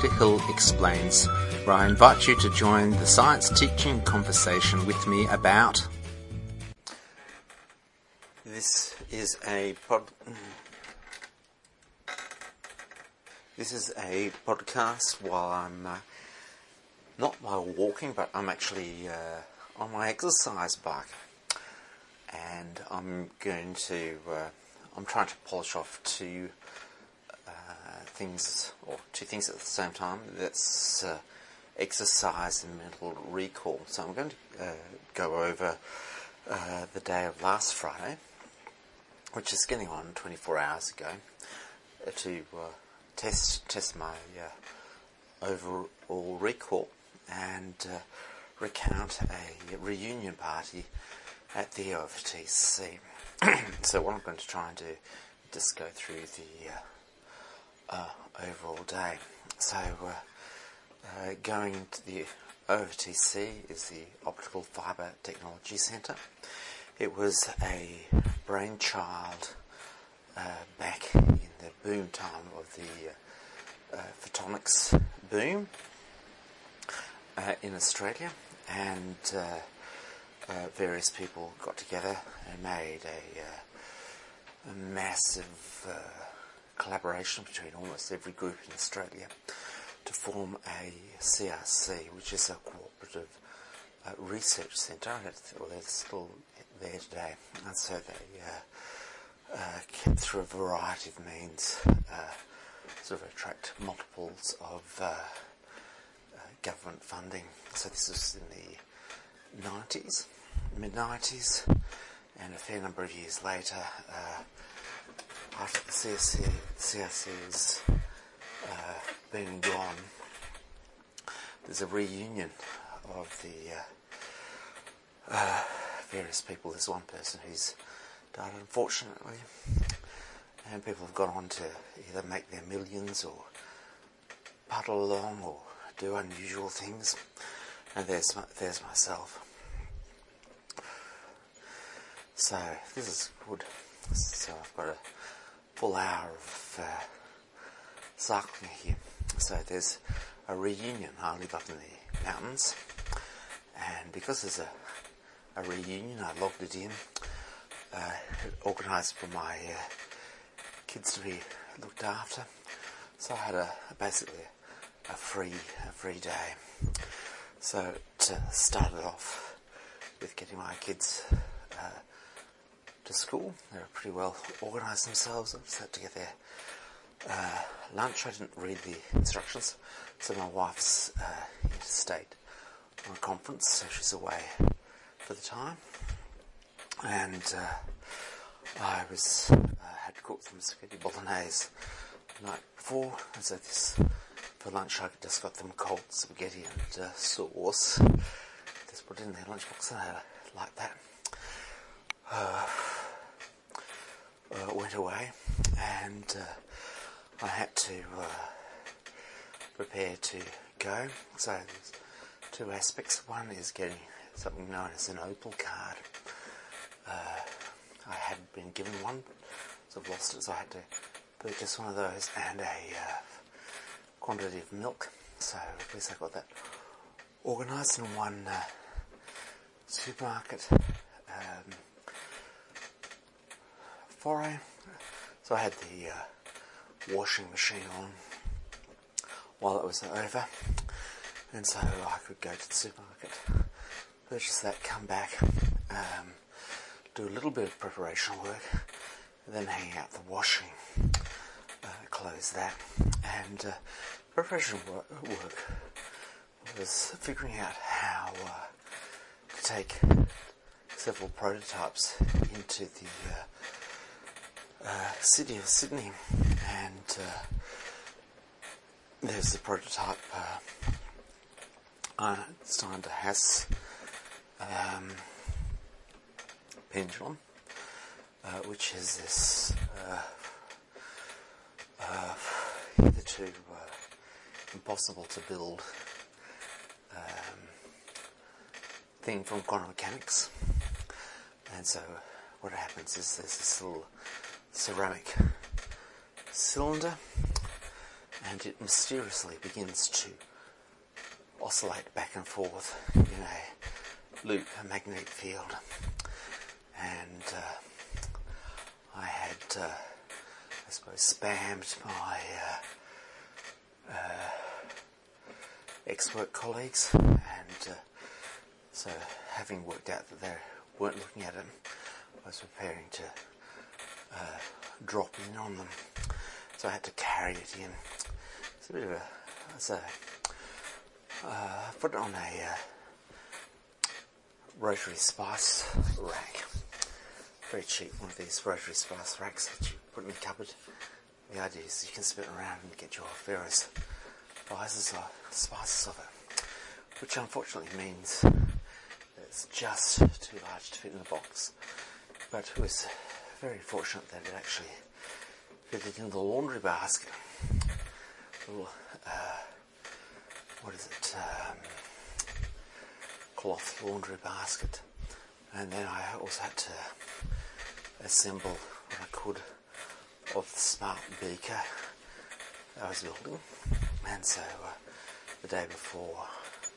Dr. Hill Explains, where I invite you to join the science teaching conversation with me about... This is a podcast while I'm not while walking, but I'm actually on my exercise bike, and I'm trying to polish off two things at the same time. That's exercise and mental recall. So I'm going to go over the day of last Friday, which is getting on 24 hours ago, to test my overall recall and recount a reunion party at the OFTC. So what I'm going to try and do is just go through the overall day. So going to the OFTC is the Optical Fibre Technology Centre. It was a brainchild back in the boom time of the photonics boom in Australia, and various people got together and made a massive collaboration between almost every group in Australia to form a CRC, which is a cooperative research centre. They're still there today, and so they kept through a variety of means sort of attract multiples of government funding. So this was in the mid-90s, and a fair number of years later, after the CRC's been and gone, there's a reunion of the various people. There's one person who's died, unfortunately, and people have gone on to either make their millions or puddle along or do unusual things. And there's myself. So this is good. So I've got a full hour of cycling here. So there's a reunion. I live up in the mountains, and because there's a reunion, I logged it in, organised for my kids to be looked after. So I had basically a free day. So to start it off with getting my kids to school, they were pretty well organised themselves. I just had to get their lunch. I didn't read the instructions, so my wife's interstate on a conference, so she's away for the time, and I had cooked them spaghetti bolognese the night before, and so for lunch I just got them cold spaghetti and sauce. Just put it in their lunchbox, and I like that. Went away, and I had to prepare to go. So there's two aspects. One is getting something known as an Opal card. I had been given one, so I've lost it, so I had to purchase one of those and a quantity of milk. So at least I got that organised in one supermarket foray. So I had the washing machine on while it was over, and so I could go to the supermarket, purchase that, come back, do a little bit of preparation work, then hang out the washing, close that, and preparation work was figuring out how to take several prototypes into the city of Sydney, and there's the prototype Einstein de Haas pendulum, which is this hitherto impossible to build thing from quantum mechanics. And so what happens is there's this little ceramic cylinder, and it mysteriously begins to oscillate back and forth in a loop, a magnetic field. And I had, I suppose, spammed my ex-work colleagues, and so having worked out that they weren't looking at it, I was preparing to drop in on them. So I had to carry it in. It's a bit of I put it on a rotary spice rack. Very cheap, one of these rotary spice racks that you put in the cupboard. The idea is you can spin it around and get your various spices of it, which unfortunately means that it's just too large to fit in the box. But it was very fortunate that it actually fitted in the laundry basket. Little, cloth laundry basket. And then I also had to assemble what I could of the smart beaker I was building. And so the day before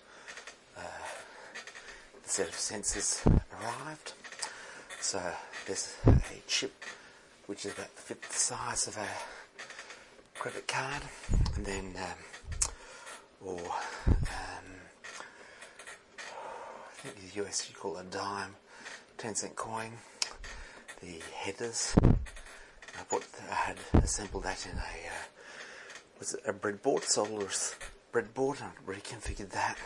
the set of sensors arrived. So there's a chip which is about the fifth size of a credit card, and then I think in the US you call it a dime, 10-cent coin, the headers. I had assembled that in a breadboard, solderless breadboard, and reconfigured that.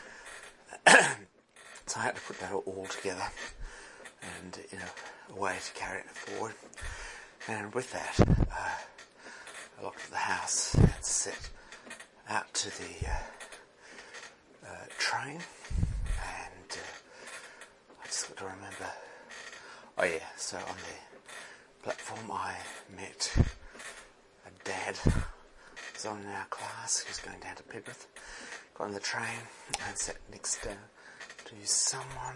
So I had to put that all together and in a way to carry it forward. And with that, I locked the house and set out to the train, and I just got to remember, so on the platform I met a dad who was on in our class who was going down to Penrith. Got on the train and sat next to someone.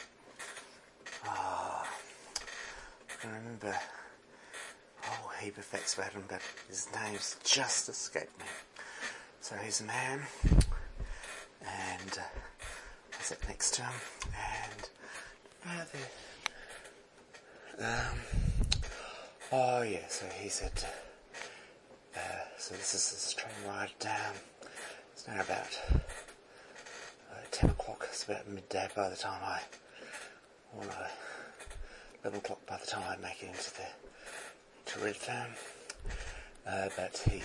I can remember a whole heap of facts about him, but his name's just escaped me. So he's a man, and I sat next to him, and so he said, so this is this train ride down. It's now about 10 o'clock, it's about midday by the time 11 o'clock by the time I make it into Redfern. But he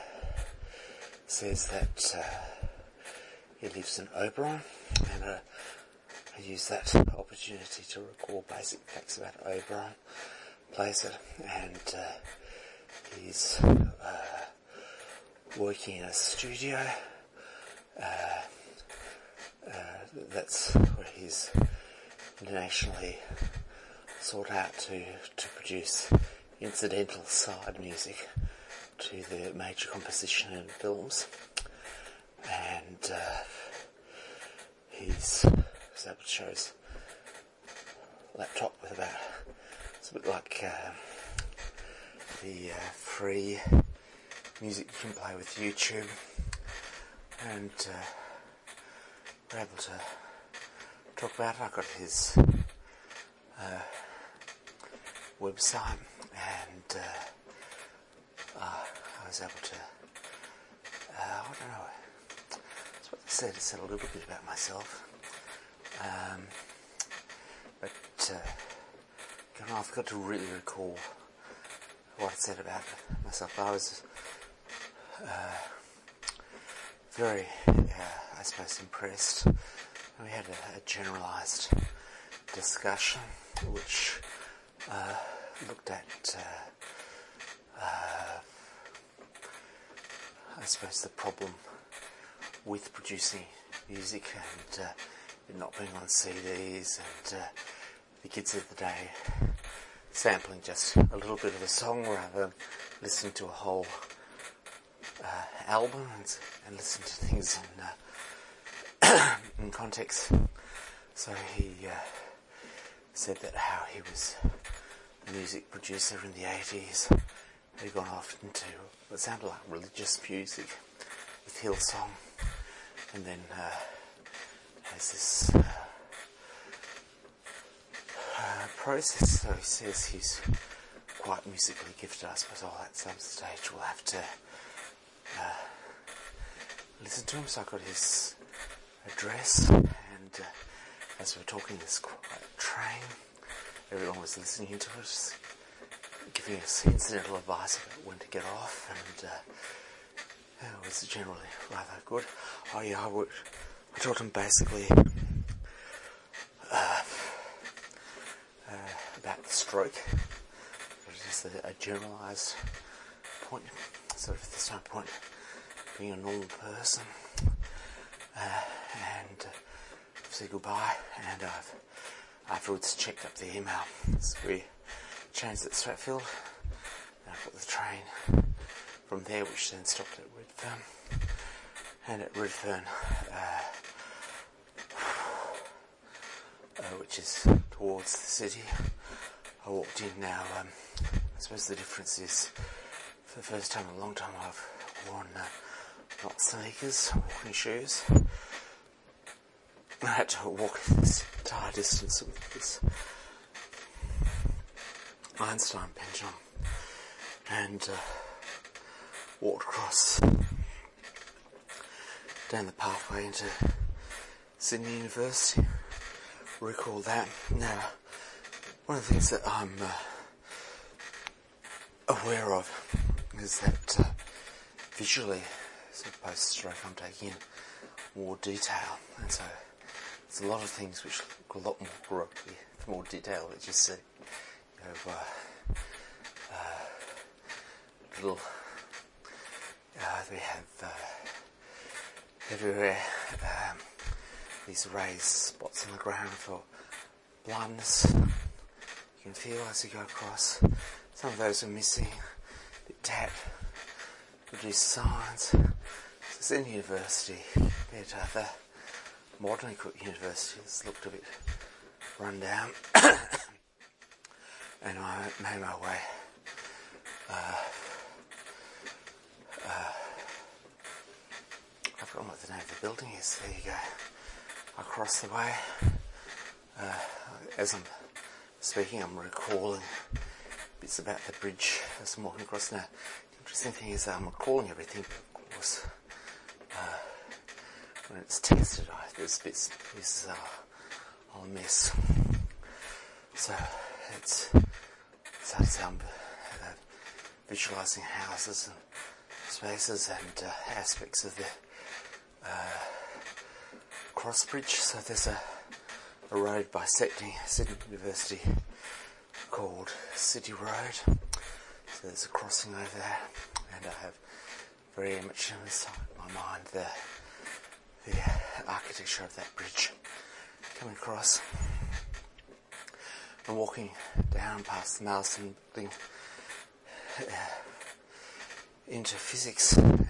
says that he lives in Oberon, and I use that opportunity to recall basic facts about Oberon, plays it, and he's working in a studio. That's where he's internationally sought out to produce incidental side music to the major composition in films. And he's able to show his laptop with it's a bit like the free music you can play with YouTube, and we're able to talk about it. I got his website, and I was able to, I don't know, that's what they said. It said a little bit about myself, but I've got to really recall what it said about myself. I was very, I suppose, impressed. We had a generalised discussion which looked at, I suppose, the problem with producing music and it not being on CDs, and the kids of the day sampling just a little bit of a song rather than listening to a whole album and listening to things in context. So he said that how he was a music producer in the 80s they'd gone off into what sounded like religious music with Hillsong, and then has this process. So he says he's quite musically gifted. I suppose at some stage we'll have to listen to him. So I got his address, and as we were talking this train, everyone was listening to it, giving us incidental advice about when to get off, and it was generally rather good. I taught him basically about the stroke, just a generalised point. So if there's no point being a normal person, and say goodbye, and I've afterwards checked up the email. So we changed at Stratfield, and I got the train from there, which then stopped at Redfern, and at Redfern, which is towards the city, I walked in now. I suppose the difference is, for the first time in a long time, I've worn not sneakers, walking shoes. I had to walk this entire distance with this Einstein pendulum, and walked across down the pathway into Sydney University. Recall that. Now, one of the things that I'm aware of is that visually, so post-stroke, I'm taking in more detail, and so there's a lot of things which look a lot more detail. It's just little. We have everywhere these raised spots on the ground for blindness. You can feel as you go across. Some of those are missing, a bit tapped, reduced signs. It's in university compared to other modern equipped universities, looked a bit run down. And I made my way I've forgotten what the name of the building is. There you go. Across the way. As I'm speaking, I'm recalling bits about the bridge as I'm walking across. Now, the interesting thing is that I'm recalling everything, but of course, when it's tested, there's bits and pieces I'll miss. So it's how I'm visualising houses and spaces and aspects of the cross bridge. So there's a road bisecting Sydney University called City Road. So there's a crossing over there, and I have very much inside my mind the architecture of that bridge coming across. I'm walking down past the Marsden building into physics, and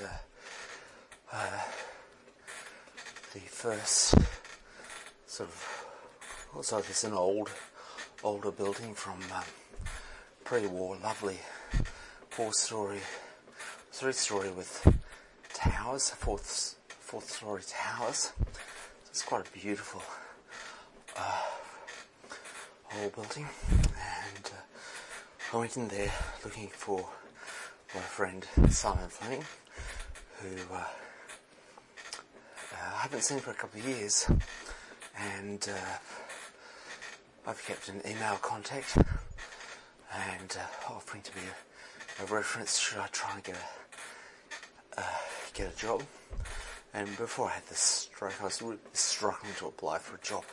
the first sort of, also there's an older building from pre-war, lovely 4-story, 3-story with towers, fourth story towers. So it's quite a beautiful old building, and I went in there looking for my friend Simon Fleming, who I haven't seen for a couple of years, and I've kept an email contact and offering to be a reference should I try and get a job. And before I had this stroke, I was really struggling to apply for a job.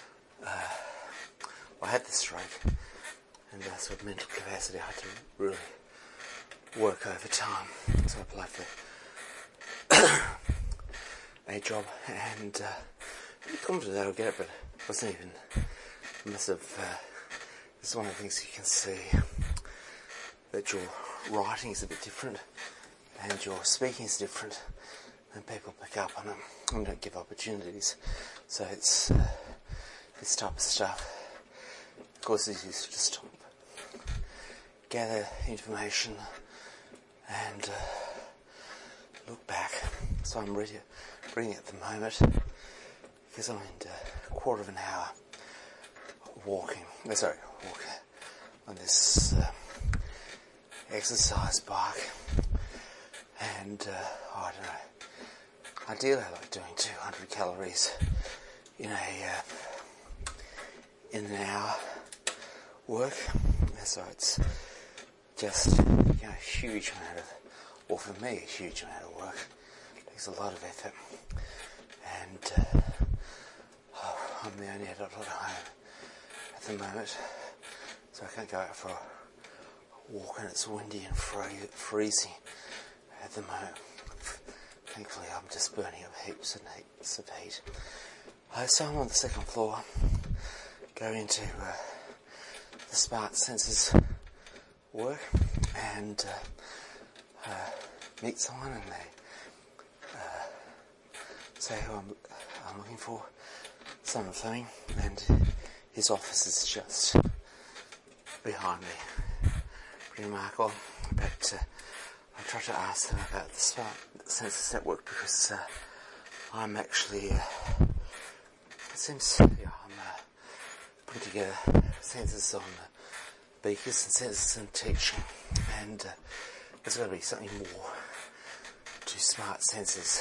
I had this stroke, and sort of mental capacity, I had to really work over time. So I applied for a job, and I'm confident that I'll get it, but it wasn't even massive. This is one of the things you can see, that your writing is a bit different, and your speaking is different, and people pick up on them and don't give opportunities. So it's this type of stuff causes you to stop, gather information and look back. So I'm ready at the moment because I'm in a quarter of an hour walking on this exercise bike, and I don't know. Ideally, I like doing 200 calories in an hour work. So it's just a huge amount of, or for me, a huge amount of work. It takes a lot of effort, and I'm the only adult at home at the moment, so I can't go out for a walk, and it's windy and freezing at the moment. Thankfully, I'm just burning up heaps and heaps of heat. So I'm on the second floor, going into the Smart Senses work, and meet someone, and they say who I'm looking for. Simon Fleming, and his office is just behind me. Pretty remarkable. But I tried to ask them about the Smart Senses Network because I'm actually, it seems, I'm putting together sensors on beakers and sensors and teaching, and there's got to be something more to smart sensors.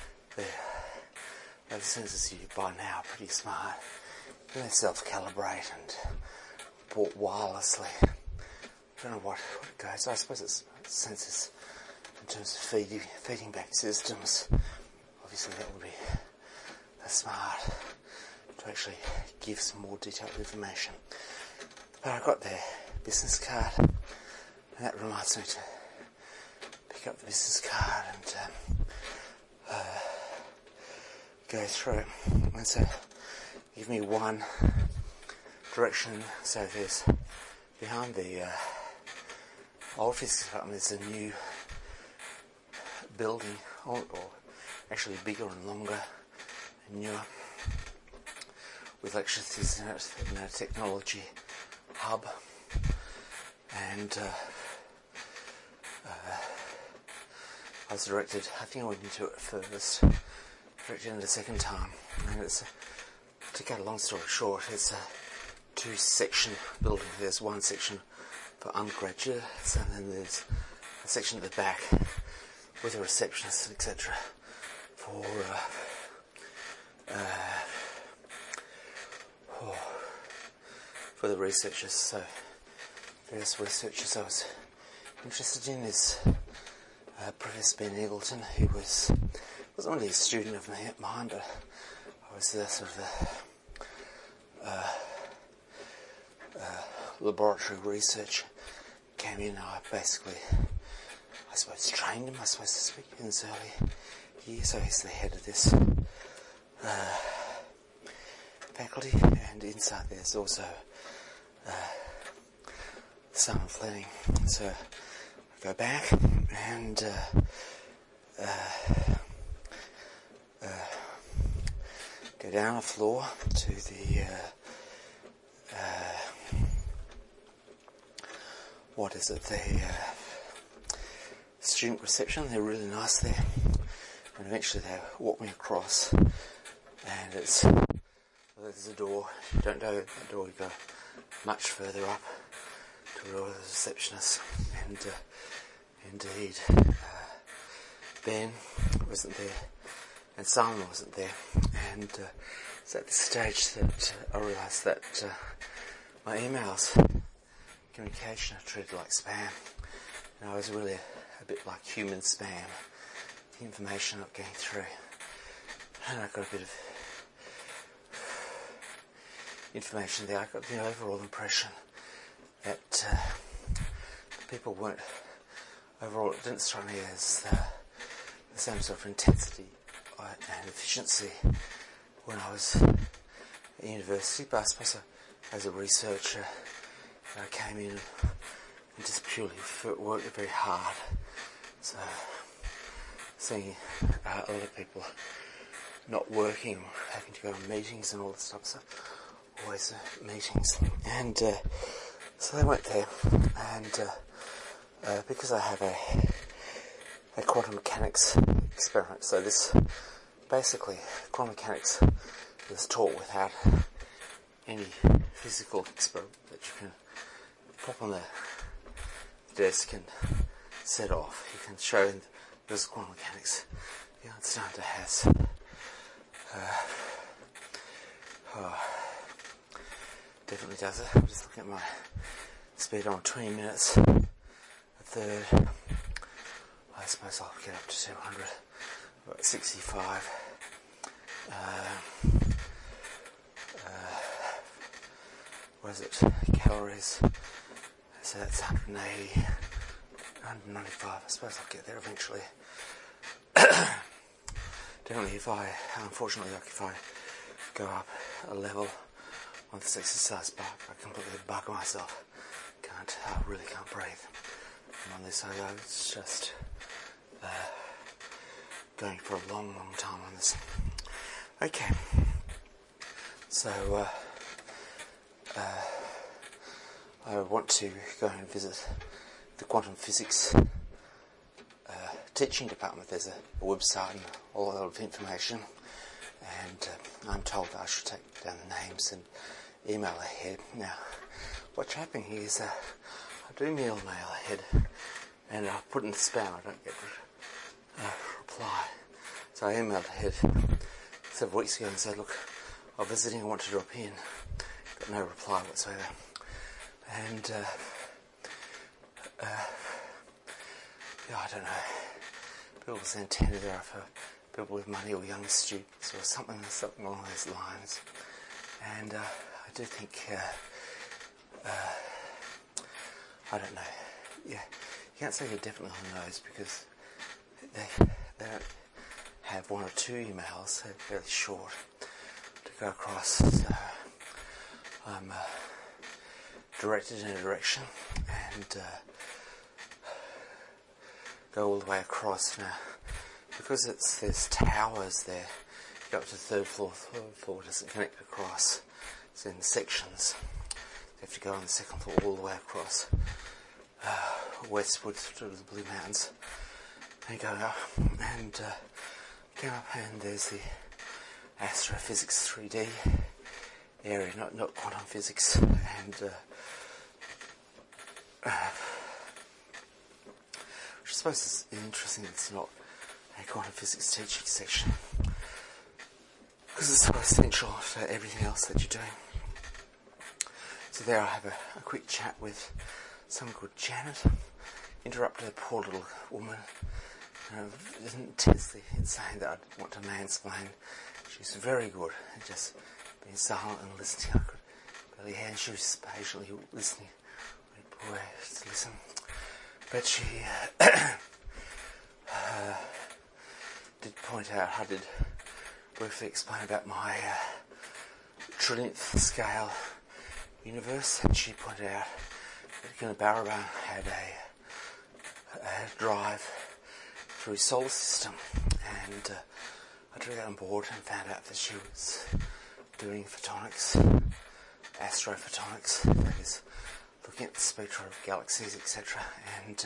The sensors you buy now are pretty smart. They self-calibrate and bought wirelessly. I don't know what it goes. I suppose it's sensors in terms of feeding back systems. Obviously that would be smart to actually give some more detailed information. But I got their business card, and that reminds me to pick up the business card and go through it. And so give me one direction. So there's behind the old physics department, there's a new building, or actually bigger and longer and newer, with lectures in it, and a technology hub, and I was directed, I think I went into it first, directed in the second time, and it's, to cut a long story short, it's a 2-section building. There's one section for undergraduates, and then there's a section at the back with a receptionist, etc., for the researchers. So various researchers I was interested in is Professor Ben Eagleton, who wasn't really a student of mine, but I was the sort of laboratory research came in. I suppose trained him, I suppose to speak, in his early years. So he's the head of this faculty, and inside there's also Simon Fleming. So I go back and go down a floor to the the student reception. They're really nice there, and eventually they walk me across, and there's a door. If you don't know that door, you go much further up to where the receptionist, and indeed Ben wasn't there and Simon wasn't there, and it's at this stage that I realised that my emails, communication, are treated like spam, and I was really a bit like human spam, the information not getting through, and I got a bit of information there. I got the overall impression that people weren't, overall it didn't strike me as the same sort of intensity and efficiency when I was at university, but I suppose as a researcher I came in and just purely worked very hard. So seeing a lot of people not working, having to go to meetings and all this type of stuff, always meetings, and So they went there, and because I have a quantum mechanics experiment, so this basically quantum mechanics is taught without any physical experiment that you can pop on the desk and set off. You can show this quantum mechanics. You understand it has definitely does it. I'm just looking at my speed on 20 minutes. A third. I suppose I'll get up to 200. About 65. What is it? Calories. So that's 180. 195. I suppose I'll get there eventually. Definitely unfortunately, if I go up a level on this exercise bar, I completely bug myself. I really can't breathe. And on this, it's just going for a long time on this. Okay. So, I want to go and visit the quantum physics teaching department. There's a website and all that of information, and I'm told I should take down the names and email ahead. Now, what's happening here is I do email ahead, and I put in the spam. I don't get a reply. So I emailed ahead several weeks ago and said, look, I'm visiting, I want to drop in. Got no reply whatsoever. And I don't know. People's antennas are for people with money or young students or something along those lines. And I do think, I don't know. Yeah, you can't say you're definitely on the nose because they don't have one or two emails. They're fairly short to go across. So I'm directed in a direction and go all the way across. Now, because there's towers there, you go up to the third floor doesn't connect across. It's in sections. You have to go on the second floor all the way across westward through the Blue Mountains. And go up and go up, and there's the astrophysics 3D area, not quantum physics, and which I suppose is interesting. It's not a quantum physics teaching section because it's so essential for everything else that you're doing. So there I have a quick chat with some good Janet. Interrupted a poor little woman. Intensely insane that I want to mansplain. She's very good at just being silent and listening. I could barely hear, and she was patiently listening. Good boy, just listen. But she did point out, I did briefly explain about my trillionth scale universe, and she pointed out that Baraban had a drive through his solar system, and I took that on board and found out that she was doing photonics, astrophotonics, that is, looking at the spectra of galaxies, etc. And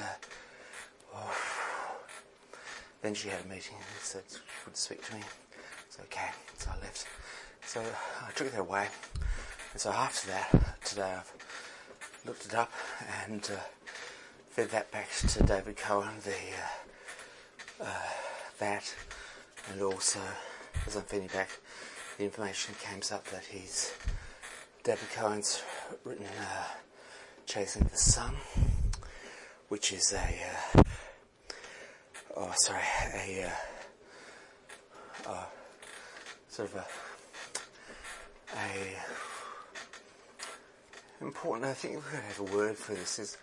then she had a meeting and said she would speak to me. It's okay, so I left. So I took it away, and so after that, today I've looked it up and fed that back to David Cohen, that, and also as I'm feeding back the information comes up that David Cohen's written Chasing the Sun, which is important, I think we're going to have a word for this,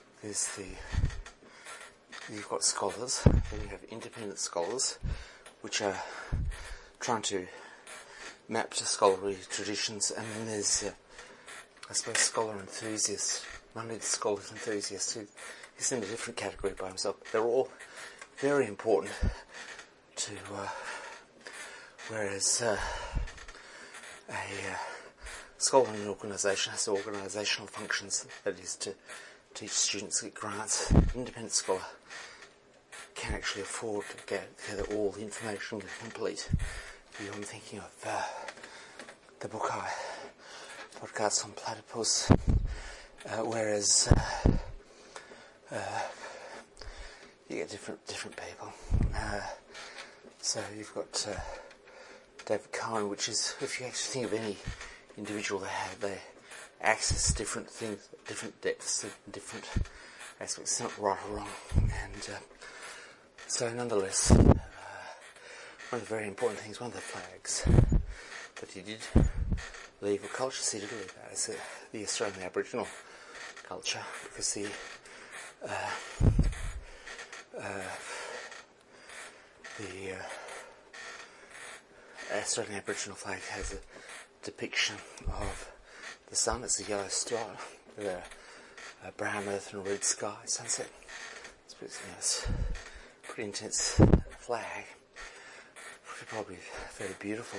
you've got scholars, then you have independent scholars, which are trying to map to scholarly traditions, and then there's, I suppose, scholar enthusiasts. One of the scholars enthusiasts, he's in a different category by himself. They're all very important to, whereas a scholar in an organisation has organisational functions, that is to teach students, get grants. Independent scholar can actually afford to gather all the information complete. I'm thinking of the Bukai podcast on platypus, whereas you get different people. So you've got David Cohen, which is, if you actually think of any individual they access different things, different depths, different aspects. It's not right or wrong. And so nonetheless, one of the very important things, one of the flags that he did leave, or cultures he did leave out, is the Australian Aboriginal culture, because the Australian Aboriginal flag has a depiction of the sun. It's a yellow stripe with a brown earth and a red sky sunset. It's a pretty intense flag. Probably a very beautiful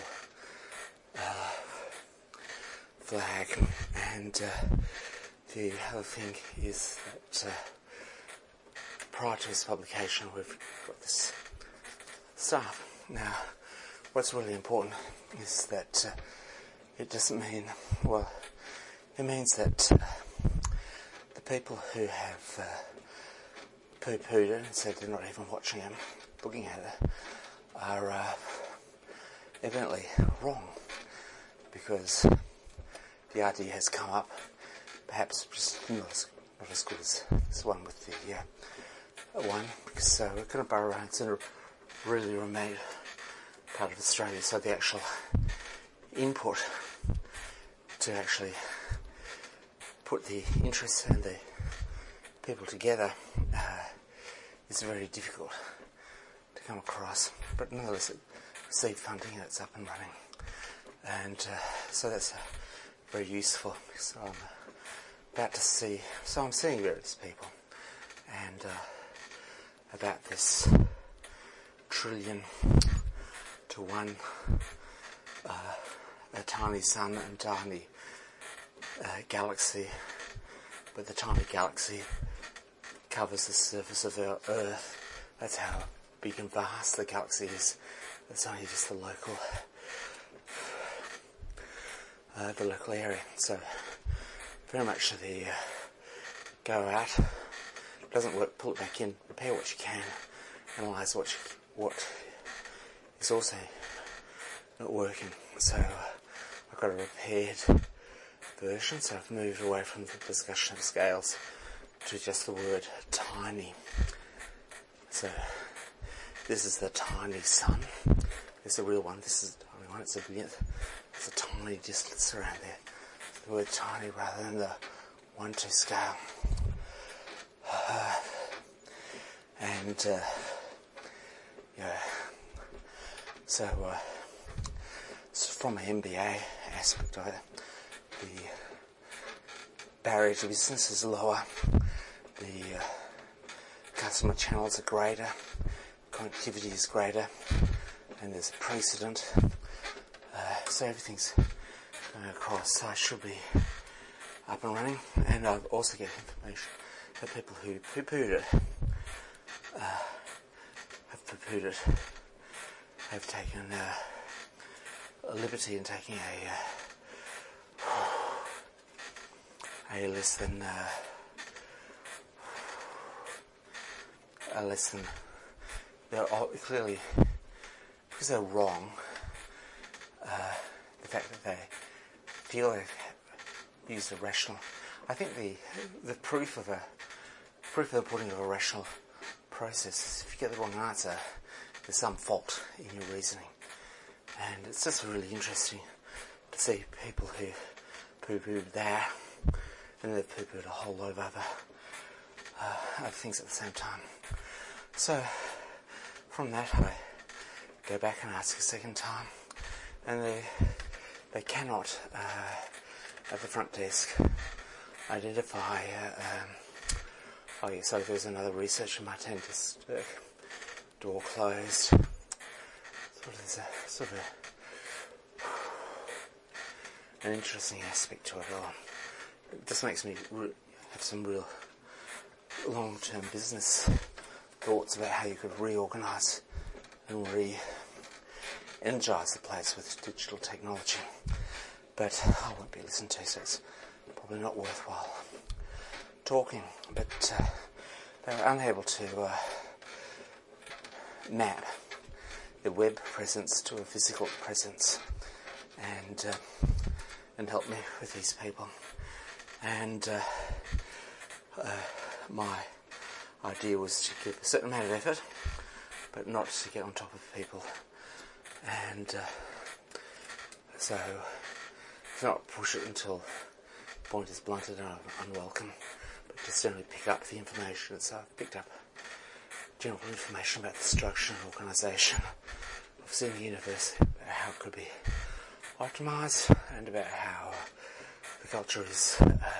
flag. And the other thing is that prior to its publication, we've got this stuff. Now, what's really important is that it doesn't mean, well, it means that the people who have poo-pooed it and said they're not even watching it, looking at it, are evidently wrong, because the idea has come up, perhaps just not as good as this one with the one, because we're going to burrow around. It's in a really remote part of Australia, so the actual input to actually put the interests and the people together is very difficult to come across, but nonetheless it received funding and it's up and running, and so that's very useful, because I'm about to see, so I'm seeing various people, and about this 1 trillion to 1, a tiny sun and tiny galaxy, but the tiny galaxy covers the surface of our Earth. That's how big and vast the galaxy is. It's only just the local area. So very much the go out, doesn't work, pull it back in, repair what you can, analyse what is also not working. So I've got a repaired version, so I've moved away from the discussion of scales to just the word tiny. So this is the tiny sun. It's a real one. This is the tiny one. It's a billionth. It's a tiny distance around there. The word tiny rather than the 1-2 scale. So from an MBA aspect of it, the barrier to business is lower, the customer channels are greater, connectivity is greater, and there's a precedent, so everything's going across. So I should be up and running, and I've also get information that people who poo-pooed it, have taken a liberty in taking a less than they're clearly, because they're wrong, the fact that they feel they've used a rational, I think the proof of the pudding of a rational process is if you get the wrong answer, there's some fault in your reasoning. And it's just really interesting to see people who poo-pooed that, and they've poo-pooed a whole load of other things at the same time. So from that I go back and ask a second time, and they cannot at the front desk identify so there's another researcher, Martin Sturck, door closed. So there's a an interesting aspect to it all. It just makes me have some real long-term business thoughts about how you could reorganise and re-energise the place with digital technology. But I won't be listened to, so it's probably not worthwhile talking. But they were unable to map the web presence to a physical presence and help me with these people. And my idea was to give a certain amount of effort, but not to get on top of people. And so to not push it until the point is blunted and unwelcome, but just generally pick up the information. So I've picked up general information about the structure and organisation of Sydney University, about how it could be optimised, and about how the culture is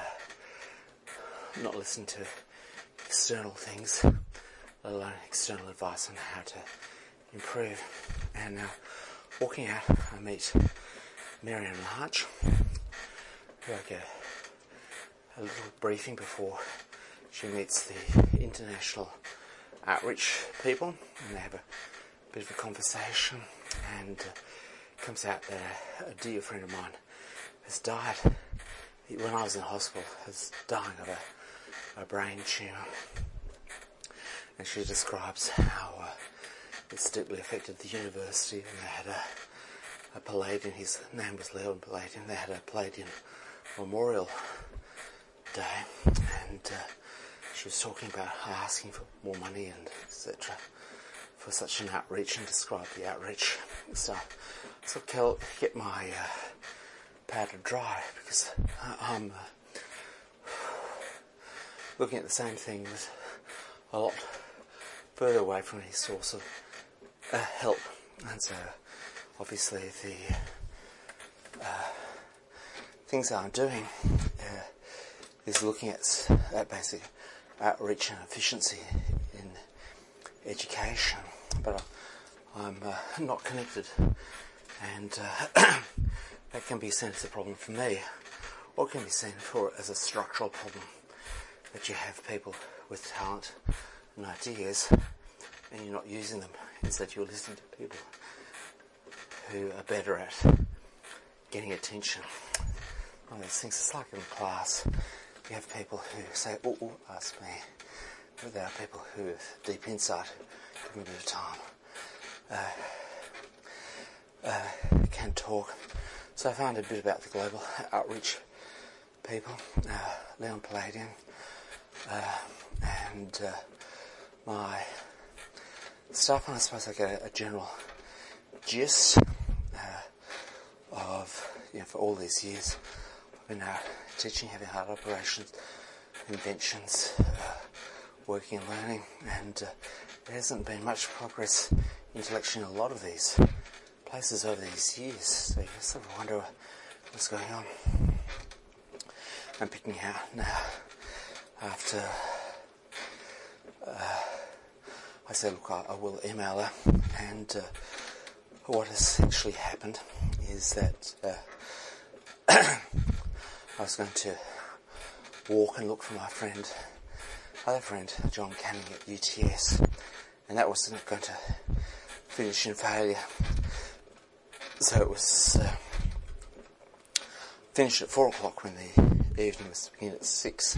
not listening to external things, let alone external advice on how to improve. And walking out, I meet Marion Larch, who I get a little briefing before she meets the international outreach people, and they have a bit of a conversation, and comes out that a dear friend of mine has died when I was in hospital, was dying of a brain tumour. And she describes how it's deeply affected the university, and they had a Palladian, his name was Leon Palladian, they had a Palladian Memorial Day, and she was talking about asking for more money and etc. for such an outreach, and described the outreach stuff. So I'll get my powder dry, because I'm looking at the same thing with a lot further away from any source of help. And so obviously the things I'm doing is looking at basic outreach and efficiency in education, but I'm not connected, and that can be seen as a problem for me, or it can be seen as a structural problem, that you have people with talent and ideas and you're not using them. Instead you're listening to people who are better at getting attention. One of those things, it's like in class, you have people who say, oh, ask me. But there are people who have deep insight, give them a bit of time, can talk. So I found a bit about the global outreach people, Leon Palladian, and my stuff, and I suppose I get a general gist of, for all these years, I've been teaching heavy heart operations, inventions, working and learning, and there hasn't been much progress intellectually in a lot of these places over these years. So you sort of wonder what's going on. I'm picking out now after I said, look, I will email her, and what has actually happened is that I was going to walk and look for my other friend, John Canning at UTS, and that wasn't going to finish in failure. So it was finished at 4 o'clock when the evening was to begin at 6.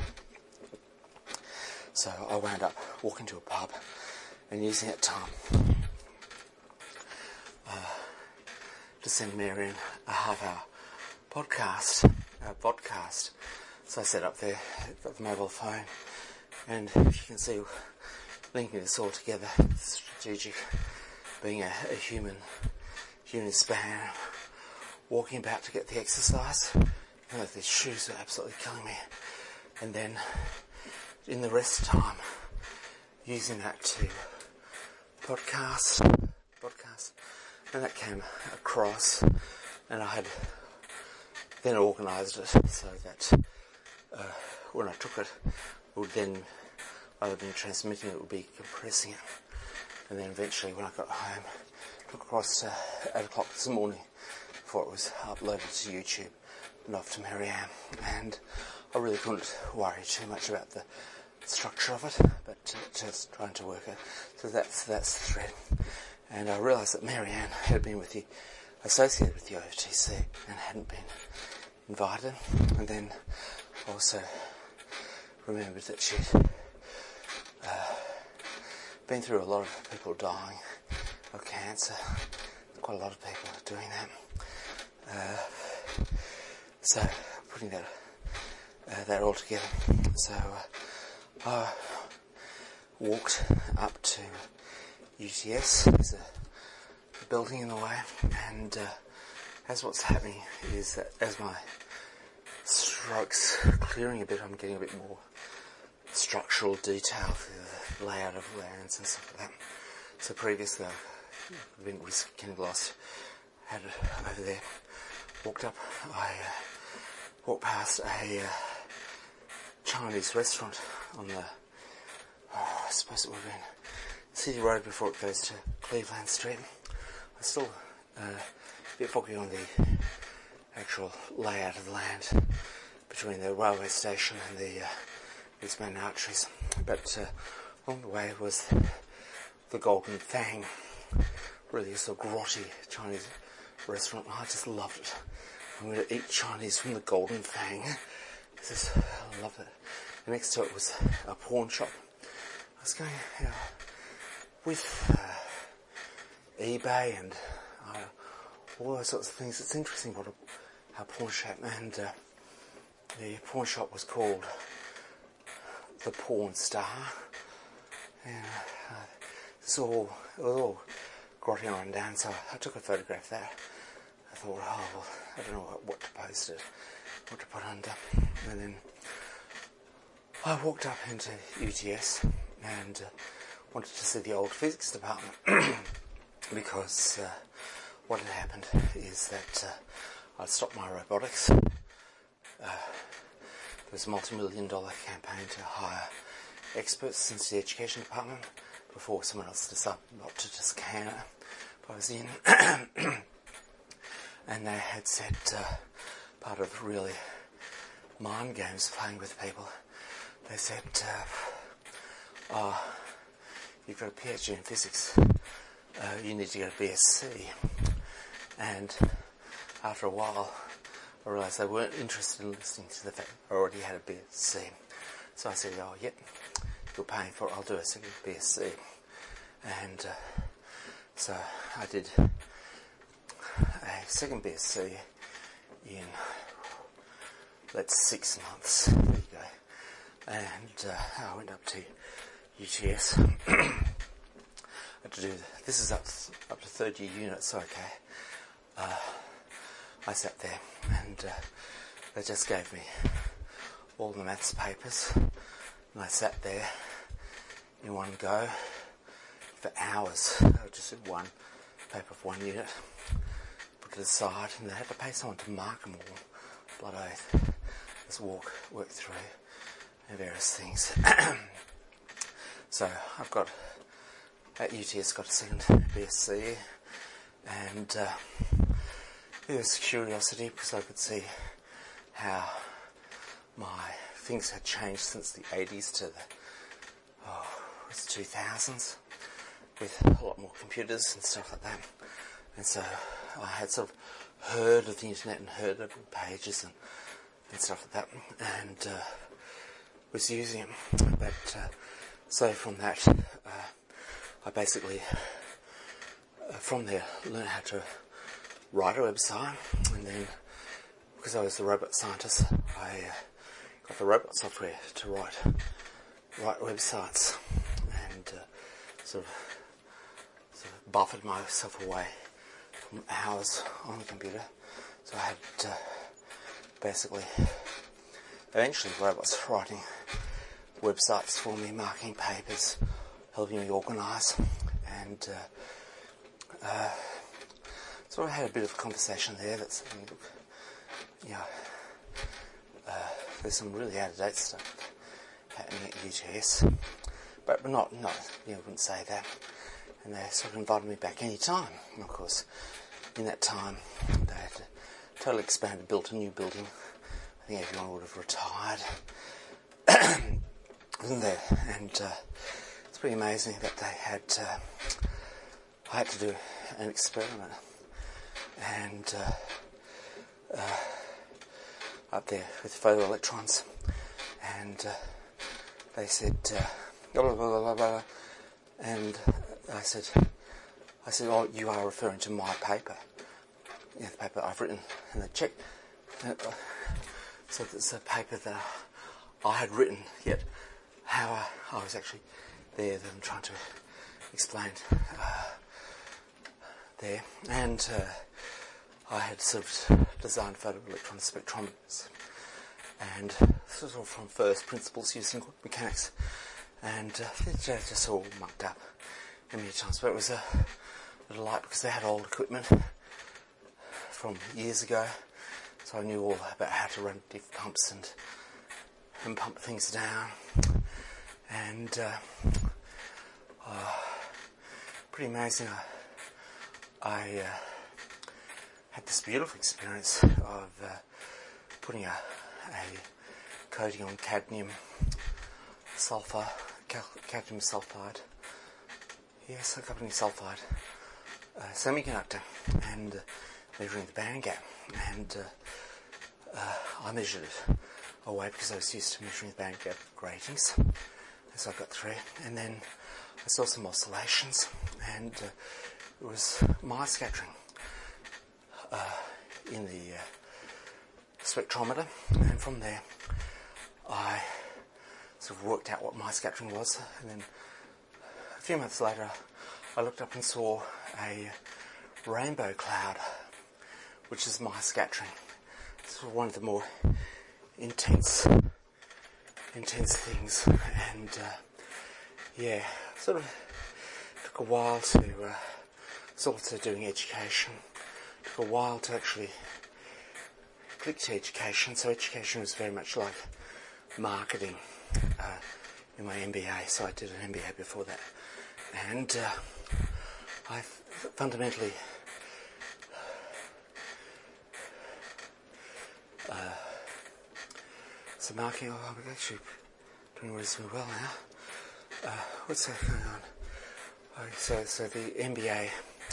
So I wound up walking to a pub and using that time to send Marion a half-hour podcast. So I set up there, got the mobile phone, and you can see linking this all together, strategic, being a human span, walking about to get the exercise. These shoes are absolutely killing me. And then in the rest time, using that to podcast, and that came across, and I had then organised it so that when I took it, would then, rather than transmitting it, would be compressing it, and then eventually when I got home, took across 8 o'clock this morning before it was uploaded to YouTube, and off to Marianne, and I really couldn't worry too much about the structure of it, but just trying to work it. So that's the thread. And I realised that Marianne had been associated with the OTC and hadn't been invited. And then also remembered that she'd been through a lot of people dying of cancer. Quite a lot of people are doing that. So putting that all together. So I walked up to UTS. There's a building in the way, and as what's happening is that as my stroke's clearing a bit, I'm getting a bit more structural detail for the layout of lands and stuff like that. So previously I've been getting lost, had it over there, walked up, I walked past a Chinese restaurant on the, I suppose it would have been City Road before it goes to Cleveland Street. I'm still a bit foggy on the actual layout of the land between the railway station and these main arteries. But along the way was the Golden Fang, really sort of grotty Chinese restaurant. I just loved it. I'm going to eat Chinese from the Golden Fang. I love it. And next to it was a pawn shop. I was going with eBay and all those sorts of things. It's interesting what a pawn shop, and the pawn shop was called the Pawn Star. And it was all grotty and run down, so I took a photograph of that. I thought, oh, well, I don't know what to post it, what to put under. And then I walked up into UTS and wanted to see the old physics department because what had happened is that I'd stopped my robotics. There was a multi-million-dollar campaign to hire experts into the education department before someone else decided not to just can it. I was in, and they had said part of really mind games playing with people. They said, you've got a PhD in physics, you need to get a BSc. And after a while, I realised they weren't interested in listening to the fact I already had a BSc. So I said, oh, yep, you're paying for it, I'll do a second BSc. And so I did a second BSc in, that's 6 months. There you go. And I went up to UTS. This is up to third year unit, so okay. I sat there and they just gave me all the maths papers, and I sat there in one go for hours. I just did one paper for one unit, put it aside, and they had to pay someone to mark them all. Blood oath. Just work through various things. So I've got at UTS got a second BSc, and it was curiosity because I could see how my things had changed since the 80s to the 2000s, with a lot more computers and stuff like that. And so I had sort of heard of the internet and heard of pages and stuff like that, and was using it. But so from that, I basically from there learned how to write a website, and then because I was the robot scientist, I got the robot software to write websites, and sort of buffered myself away from hours on the computer. So I had basically eventually robots writing websites for me, marking papers, helping me organise, and so I had a bit of a conversation there that said, look, there's some really out-of-date stuff happening at UTS, but not, I wouldn't say that. And they sort of invited me back any time. And of course, in that time, they had totally expanded, built a new building. I think everyone would have retired. Wasn't there? And it's pretty amazing that they had, I had to do an experiment. And up there with photoelectrons. And they said, blah, blah, blah, blah, blah. And I said, oh, you are referring to my paper. Yeah, the paper I've written. And they checked. So it's a paper that I had written, yet how I was actually there, that I'm trying to explain there. And I had sort of designed photoelectron spectrometers. And sort of from first principles using quantum mechanics. And it just all mucked up in many times. But it was a delight because they had old equipment from years ago. So I knew all about how to run diff pumps and pump things down. And pretty amazing. I had this beautiful experience of putting a coating on cadmium sulfide, yes, cadmium sulfide semiconductor, and measuring the band gap. And I measured it away because I was used to measuring the band gap gratings. So I got through, and then I saw some oscillations, and it was my scattering in the spectrometer, and from there I sort of worked out what my scattering was. And then a few months later I looked up and saw a rainbow cloud, which is my scattering. It's one of the more intense things. And sort of took a while to was also doing education. Took a while to actually click to education. So education was very much like marketing in my MBA. So I did an MBA before that. And I fundamentally so marketing, I'm actually doing reasonably well now. What's that going on? So the MBA,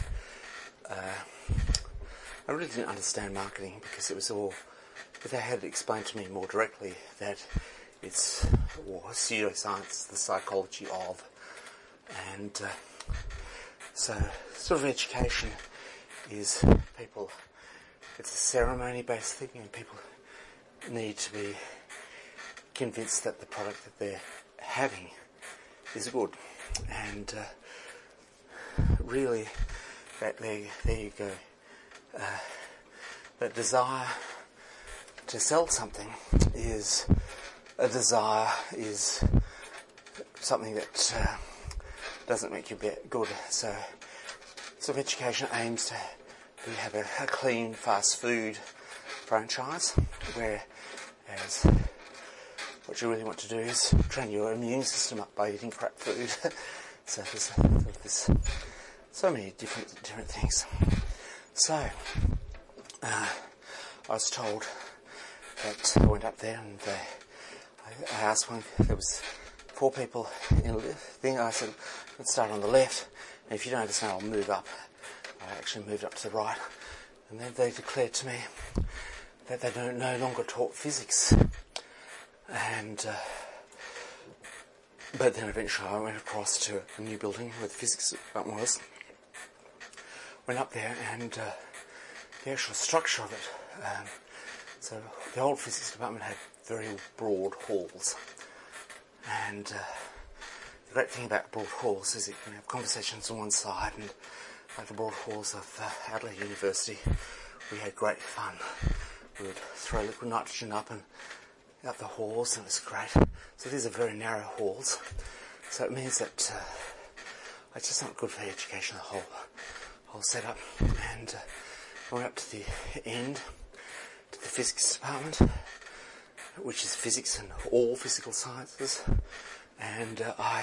I really didn't understand marketing because it was all, but they had explained to me more directly that it's pseudoscience, the psychology of, and so sort of education is people, it's a ceremony-based thing, and people need to be convinced that the product that they're having is good. And really, there you go. That desire to sell something is something that doesn't make you good. So sort of education aims to have a clean, fast food franchise, whereas what you really want to do is train your immune system up by eating crap food. So there's so many different things. So I was told that I went up there, and I asked one. There was 4 people in the thing. I said, let's start on the left, and if you don't understand, I'll move up. I actually moved up to the right, and then they declared to me that they no longer taught physics. And but then eventually I went across to a new building where the physics department was. Went up there, and the actual structure of it. So the old physics department had very broad halls, and the great thing about broad halls is that you can have conversations on one side, and like the broad halls of Adelaide University, we had great fun. We would throw liquid nitrogen up the halls, and it was great. So these are very narrow halls, so it means that it's just not good for education, the whole setup. And I went up to the end, to the physics department, which is physics and all physical sciences, and I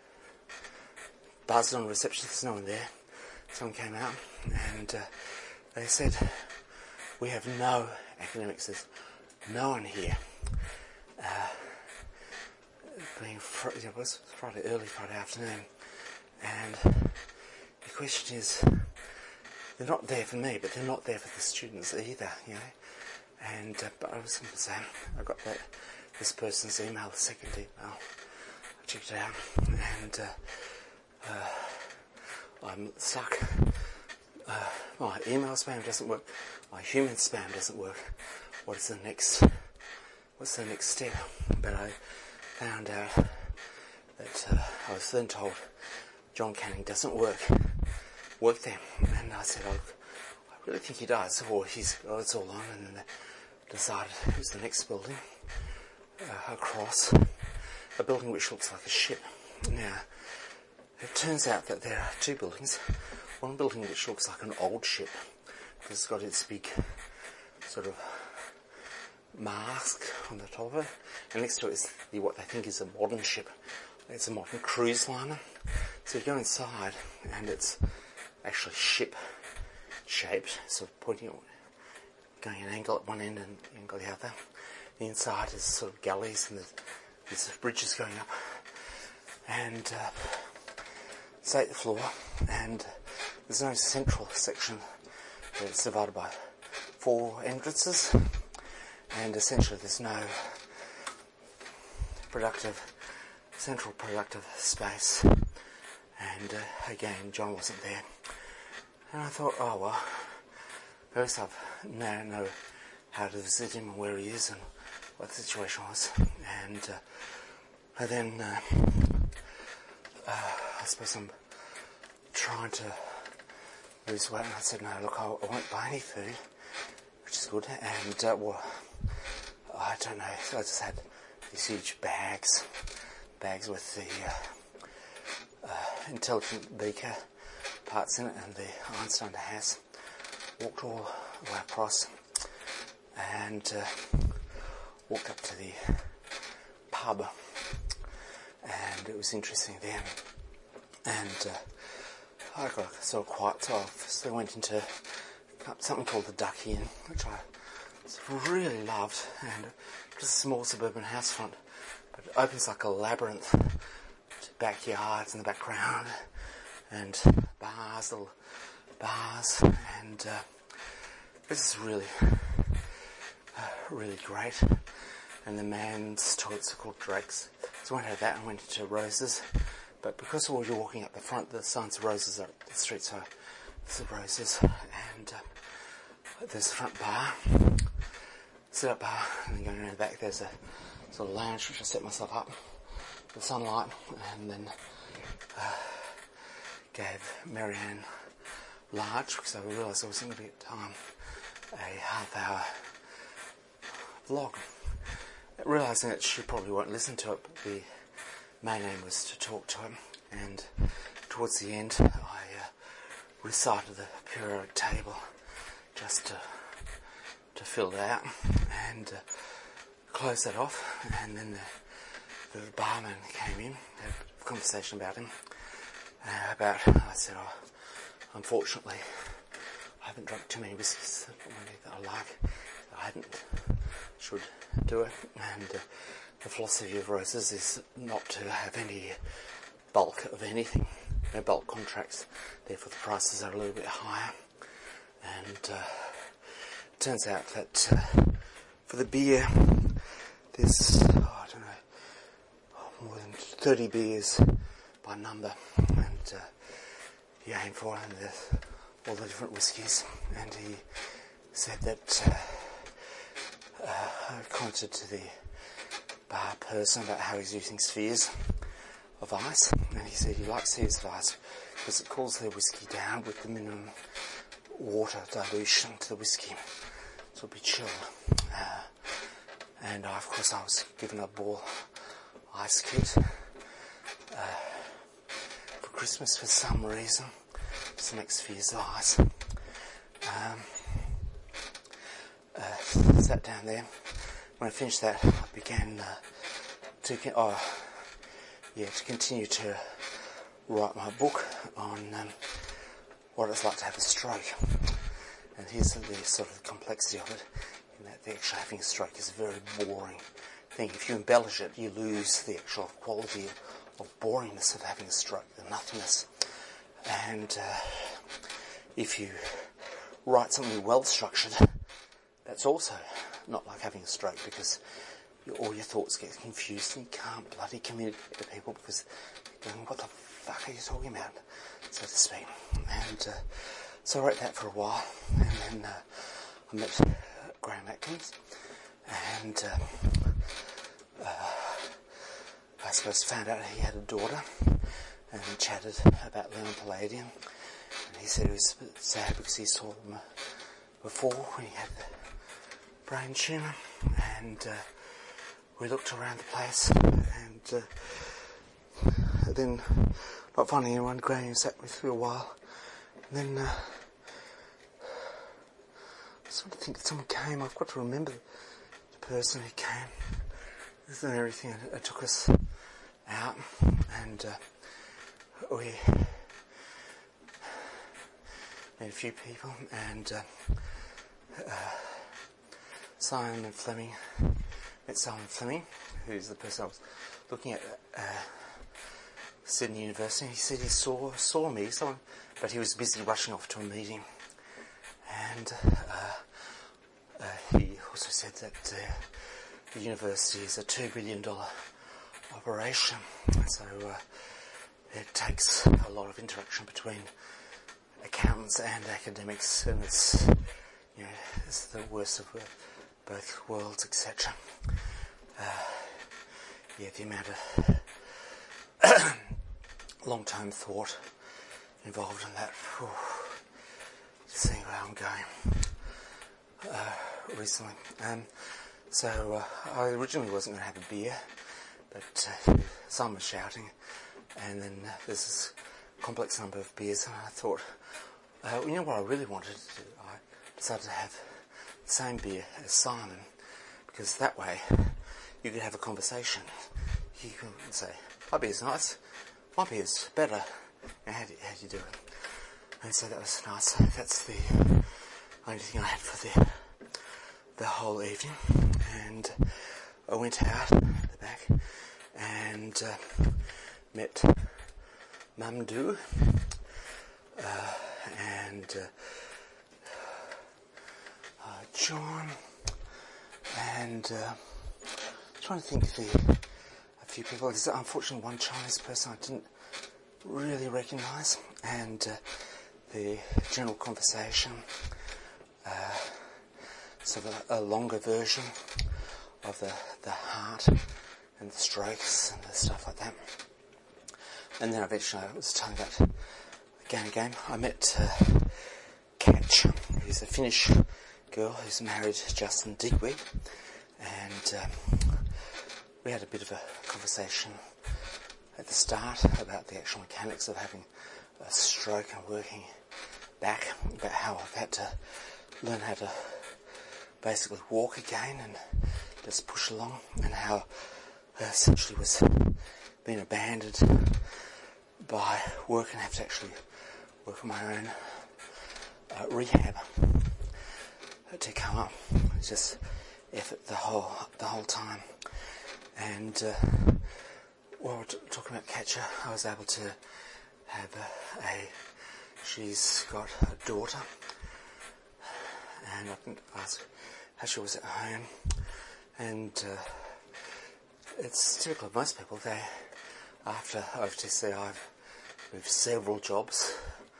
buzzed on reception. There's no one there. Someone came out, and they said, we have no academics, there's no one here. It was early Friday afternoon, and the question is, they're not there for me, but they're not there for the students either, you know. And but I was going to say, I got this person's email, the second email. I checked it out, and I'm stuck. My email spam doesn't work. My human spam doesn't work. What's the next step? But I found out that I was then told John Canning doesn't work there, and I said, I really think he does, or it's all on, and then they decided it was the next building across, a building which looks like a ship. Now, it turns out that there are two buildings. One building which looks like an old ship, because it's got its big sort of mast on the top of it, and next to it is what they think is a modern ship. It's a modern cruise liner. So you go inside, and it's actually ship-shaped, sort of pointing, going an angle at one end and angle at the other. The inside is sort of galleys, and there's bridges going up, and it's 8th floor, and there's no central section. It's divided by 4 entrances, and essentially there's no central productive space. And again, John wasn't there. And I thought, oh well, first I now know how to visit him and where he is and what the situation was. And then I suppose I'm trying to lose weight, and I said, no, look, I won't buy any food, which is good. And well, I don't know, so I just had these huge bags with the intelligent beaker parts in it and the Einstein has. Walked all the way across and walked up to the pub, and it was interesting then. And I got sort of quiet off, so I went into something called the Duck Inn, which I really loved, and just a small suburban house front, but it opens like a labyrinth, backyards in the background, and bars, little bars, and this is really great. And the men's toilets are called Drake's, so I went to that and went into Roses. But because while you're walking up the front, the signs of Roses are up the street, so there's the Roses, and there's the front bar, sit-up bar, and then going around the back there's a sort of lounge which I set myself up with the sunlight, and then gave Marianne large, because I realised I was going to be at time, a half-hour vlog. Realising that she probably won't listen to it, but the main aim was to talk to him, and towards the end I recited the periodic table just to fill it out, and closed that off, and then the barman came in, had a conversation about him, I said, unfortunately I haven't drunk too many whiskies that I like, should do it, and the philosophy of Roses is not to have any bulk of anything, no bulk contracts, therefore the prices are a little bit higher. And it turns out that for the beer there's more than 30 beers by number, and he aimed for it, and there's all the different whiskies, and he said that I commented to the bar person about how he's using spheres of ice, and he said he likes spheres of ice because it cools their whiskey down with the minimum water dilution to the whiskey, so it'll be chilled. And of course I was given a ball ice kit for Christmas for some reason, to make spheres of ice. Sat down there. When I finished that, I began to continue to write my book on what it's like to have a stroke. And here's the sort of the complexity of it, in that the actual having a stroke is a very boring thing. If you embellish it, you lose the actual quality of boringness of having a stroke, the nothingness. And if you write something well structured, that's also not like having a stroke, because all your thoughts get confused and you can't bloody communicate to people because you're going, what the fuck are you talking about, so to speak. And so I wrote that for a while, and then I met Graham Atkins, and I suppose found out he had a daughter, and we chatted about Leon Palladium, and he said he was a bit sad because he saw them before when he had the brain tumour, and we looked around the place, and then not finding anyone, Graham sat with me for a while, and then I sort of think that someone came. I've got to remember the person who came and everything. It took us out, and we met a few people, and Simon Fleming, met Simon Fleming, who's the person I was looking at Sydney University. He said he saw me, but he was busy rushing off to a meeting, and he also said that the university is a $2 billion operation, so it takes a lot of interaction between accountants and academics, and it's the worst of both worlds, etc. The amount of long-term thought involved in that. Seeing where I'm going recently. So I originally wasn't going to have a beer, but Simon was shouting, and then there's this complex number of beers, and I thought, you know what I really wanted to do? I decided to have the same beer as Simon, because that way you could have a conversation. You can say, my beer's nice, my beer's better, and how do you do it? And so that was nice. That's the only thing I had for the whole evening. And I went out the back and met Mamdouh and John, and trying to think of a few people. There's unfortunately one Chinese person I didn't really recognise, and the general conversation, sort of a longer version of the heart and the strokes and the stuff like that. And then eventually I was telling about game. I met Catch, who's a Finnish girl who's married to Justin Digweed, and we had a bit of a conversation at the start about the actual mechanics of having a stroke and working back, about how I've had to learn how to basically walk again and just push along, and how I essentially was being abandoned by work and have to actually work on my own rehab to come up. It's just effort the whole time. And while we're talking about Catcher, I was able to have she's got a daughter, and I can ask how she was at home, and it's typical of most people. They, after OTC, I've moved several jobs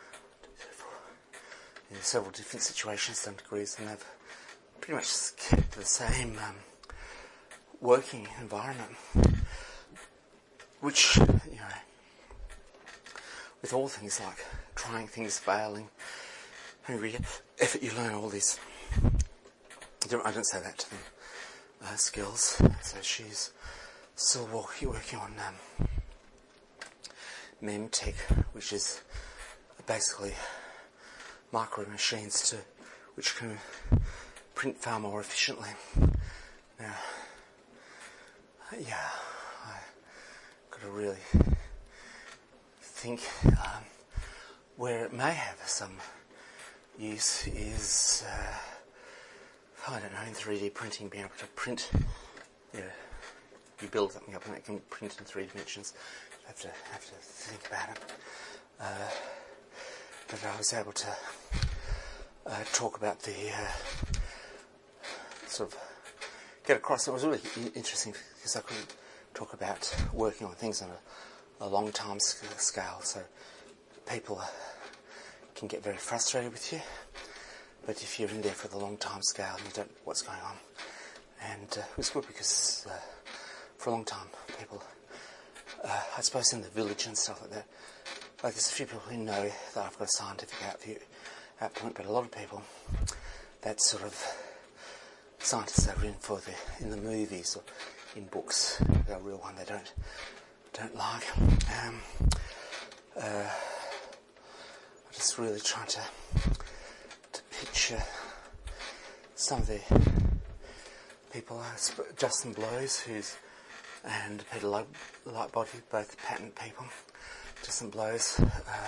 in several different situations, done degrees, and they've pretty much kept the same working environment, which, with all things like trying things, failing, every effort you learn all these, I don't say that to them, skills. So she's still working on Memtech, which is basically micro machines which can print far more efficiently. Now, I got to really think where it may have some use is, I don't know, in 3D printing, being able to print, you build something up and it can print in 3 dimensions. You have to think about it. But I was able to talk about the sort of get across. It was really interesting because I could talk about working on things on a long time scale, so people can get very frustrated with you. But if you're in there for the long time scale, you don't know what's going on. And it was good because for a long time, people, I suppose in the village and stuff like that, like there's a few people who know that I've got a scientific outpoint, but a lot of people, that sort of scientists that are in the movies or in books, the real one they don't like. I'm just really trying to picture some of the people, Justin Blows, and Peter Lightbody, both patent people. Justin Blows,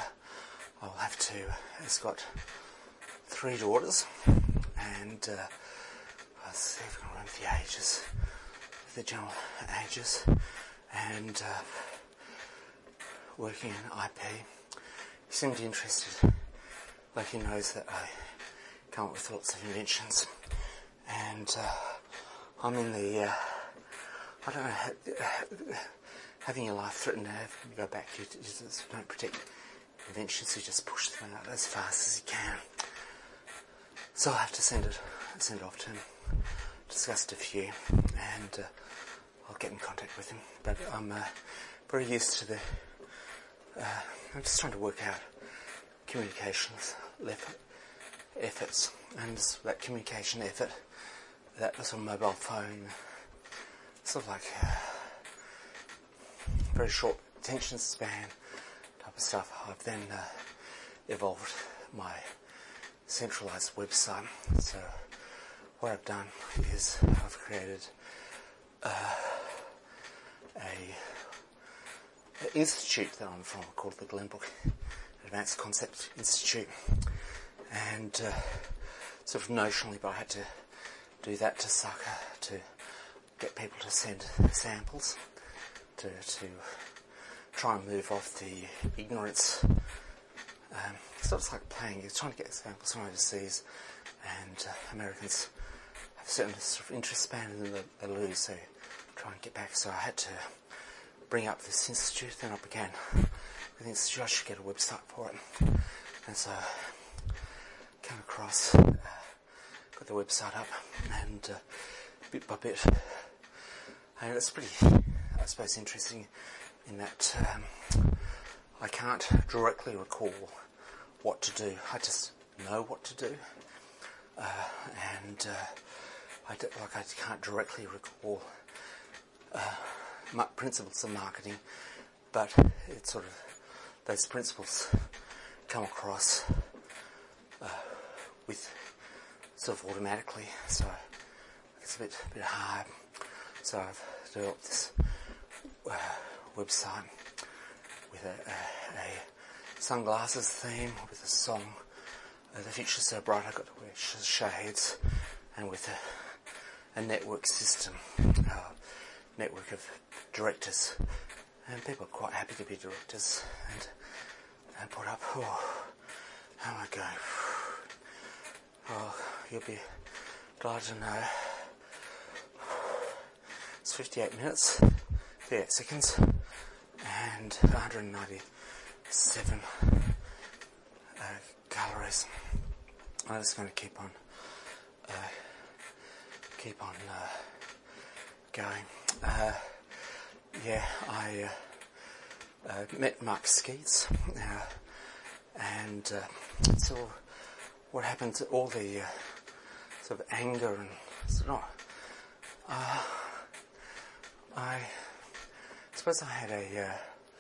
he's got 3 daughters, and I'll see if I can remember the ages, the general ages, and working in IP. He seemed interested, like he knows that I come up with lots of inventions, and I'm in the, I don't know, having your life threatened, having to go back, you just don't protect inventions, you just push them out as fast as you can. So I have to send it off to him, discussed a few, and I'll get in contact with him. But I'm very used to I'm just trying to work out communications efforts, and that communication effort, that sort of mobile phone, sort of like very short attention span type of stuff. I've then evolved my centralized website. So what I've done is I've created an institute that I'm from called the Glenbrook Advanced Concept Institute, and sort of notionally, but I had to do that to get people to send samples to try and move off the ignorance. So it's like you're trying to get samples from overseas, and Americans have a certain sort of interest span and they lose, so try and get back. So I had to bring up this institute, then I began with the institute. I should get a website for it, and so came across, got the website up, and bit by bit, and it's pretty, I suppose, interesting in that I can't directly recall what to do. I just know what to do, and I can't directly recall principles of marketing, but it's sort of those principles come across with sort of automatically. So it's a bit hard. So I've developed this website with a sunglasses theme, with a song, The Future's So Bright I Got to Wear Shades, and with a network system, network of directors, and people are quite happy to be directors, and put up, how am I going? You'll be glad to know it's 58 minutes, 38 seconds, and 197 calories. I'm just going to keep on going. I met Mark Skeets, and so what happened to all the sort of anger and I suppose I had a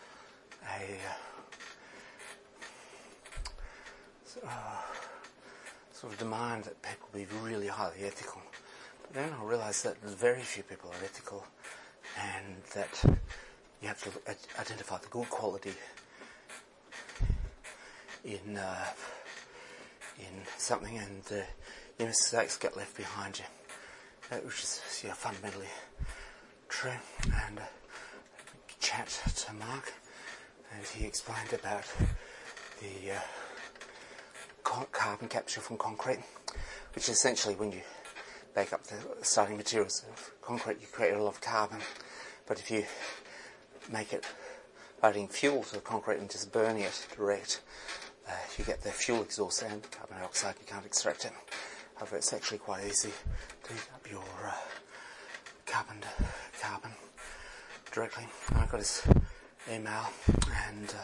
sort of demand that people be really highly ethical. But then I realised that very few people are ethical, and that you have to identify the good quality in in something and your mistakes get left behind you, which is fundamentally true. And chat to Mark, and he explained about the carbon capture from concrete, which is essentially when you bake up the starting materials of concrete, you create a lot of carbon. But if you make it adding fuel to the concrete and just burning it direct, you get the fuel exhaust and carbon dioxide. You can't extract it. However, it's actually quite easy to heat up your carbon directly. I got his email, and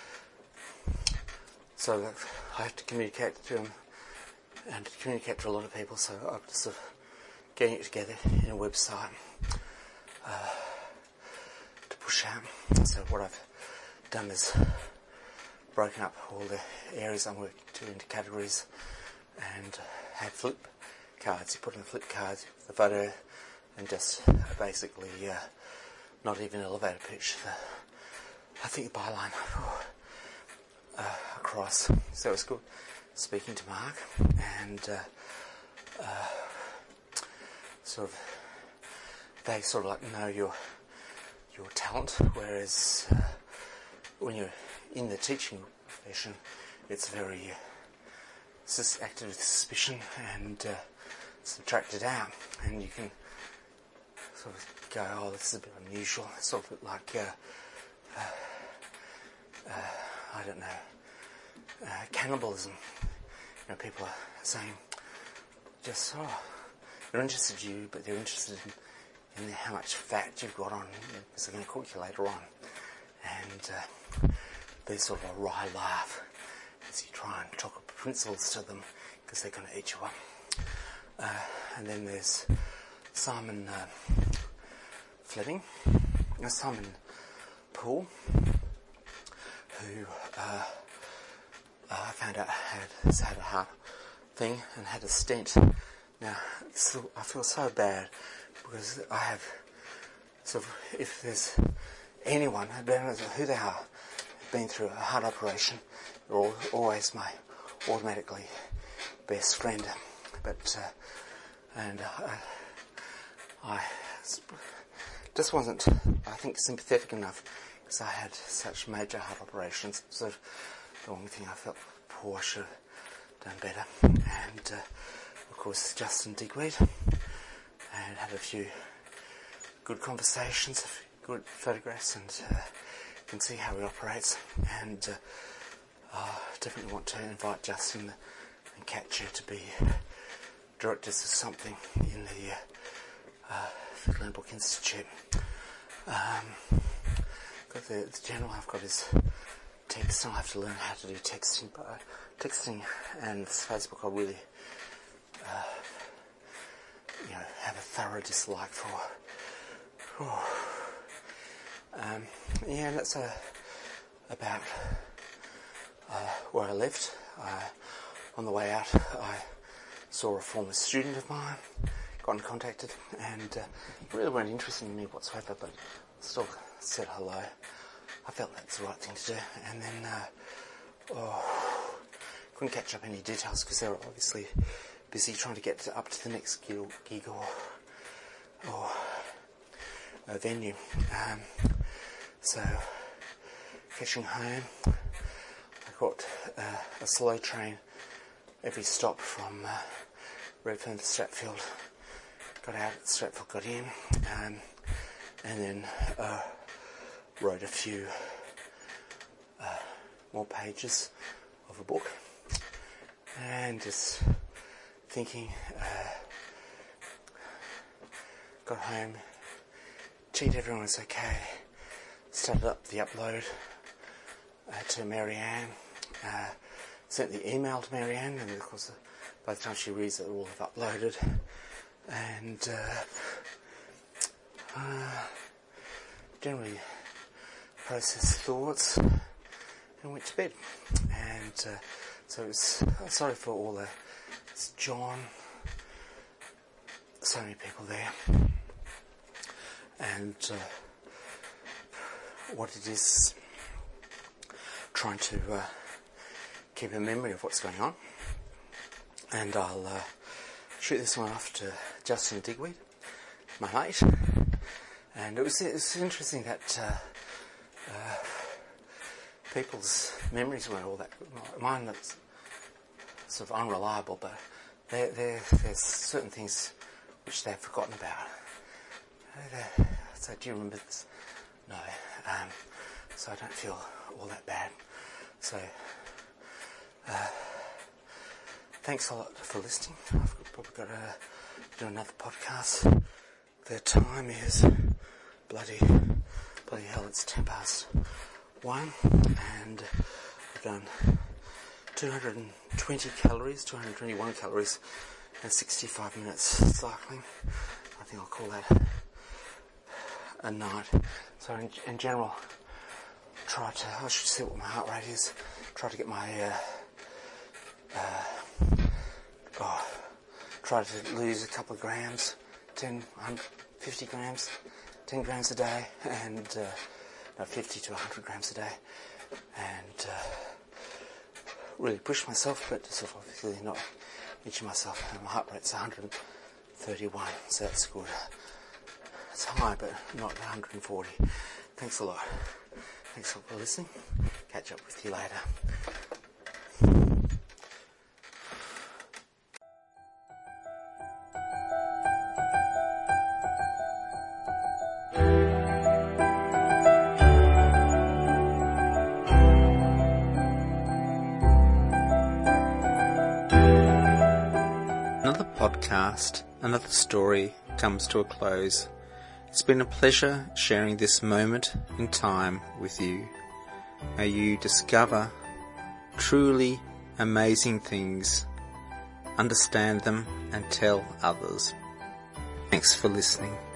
so I have to communicate to him and to communicate to a lot of people. So I'm just sort of getting it together in a website to push out. So what I've done is broken up all the areas I'm working to into categories, and had flip cards. You put in the flip cards, the photo, and just basically not even elevator pitch. I think the byline across. So it's good speaking to Mark and they sort of like know your talent, whereas when you're in the teaching profession, it's very acted with suspicion and subtracted out, and you can sort of go, oh, this is a bit unusual. It's sort of a bit like I don't know, cannibalism. People are saying just, they're interested in you, but they're interested in how much fat you've got on, because they're going to cook you later on. And they sort of a wry laugh as you try and talk up principles to them, because they're going to eat you up. And then there's Simon Simon Poole, who I found out has had a heart thing and had a stent. Now, I feel so bad because I have sort of, if there's anyone, I don't know who they are, been through a heart operation, they're always my automatically best friend. But I just wasn't, I think, sympathetic enough because I had such major heart operations. So the only thing I felt poor, should have done better. And of course Justin Digweed, and had a few good conversations, good photographs, and you can see how he operates. And definitely want to invite Justin and Katja to be directors of something in the Glenbrook Institute. Got the general, I've got his text, and I'll have to learn how to do texting, but texting and Facebook I really have a thorough dislike for. That's about where I lived. On the way out, I saw a former student of mine, got in contact with him, and really weren't interested in me whatsoever, but still said hello. I felt that's the right thing to do. And then couldn't catch up any details because they were obviously busy trying to get up to the next gig or venue. So catching home, I got a slow train every stop from Redfern to Stratfield. Got out at Stratfield, got in, and then wrote a few more pages of a book, and just thinking, got home, checked everyone was okay, started up the upload to Marianne, sent the email to Marianne, and of course by the time she reads it, it will have uploaded, and generally processed thoughts and went to bed. And so it's sorry for all the, it's John, so many people there, and what it is, trying to keep a memory of what's going on, and I'll shoot this one off to Justin Digweed, my mate. And it was interesting that people's memories weren't all that good. Mine that's sort of unreliable, but there's certain things which they've forgotten about. So do you remember this? No. So I don't feel all that bad. So thanks a lot for listening. I've probably got to do another podcast. The time is bloody hell, it's 1:10, and I've done 221 calories and 65 minutes cycling. I think I'll call that a night. So in general, I should see what my heart rate is, try to get my try to lose a couple of grams, 50 grams, 10 grams a day, and 50 to 100 grams a day, and really push myself, but sort of obviously not itching myself. And my heart rate's 131, so that's good. It's high, but not 140. Thanks a lot. Thanks for listening. Catch up with you later. Another podcast, another story comes to a close. It's been a pleasure sharing this moment in time with you. May you discover truly amazing things, understand them, and tell others. Thanks for listening.